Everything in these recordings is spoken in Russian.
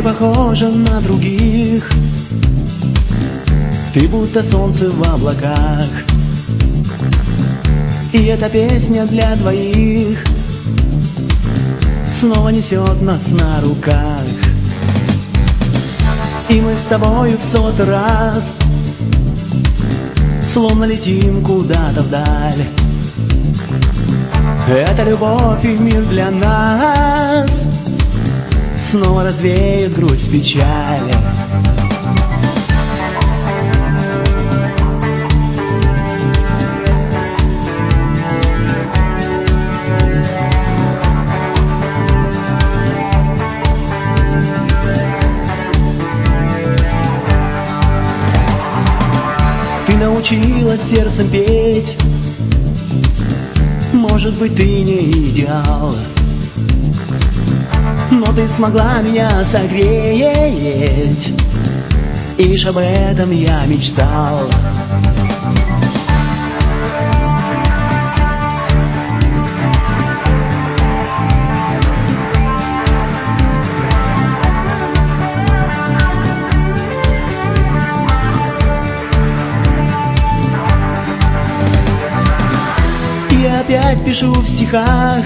Ты похожа на других, ты будто солнце в облаках, и эта песня для двоих снова несет нас на руках. И мы с тобою в 100-й раз словно летим куда-то вдаль. Эта любовь и мир для нас снова развеет грусть, печаль. Ты научилась сердцем петь, может быть, ты не идеал, но ты смогла меня согреть, и лишь об этом я мечтал. Опять пишу в стихах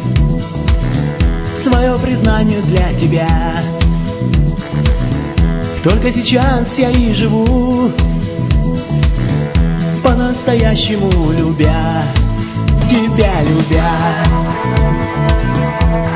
свое признание для тебя. Только сейчас я и живу, по-настоящему любя, тебя любя.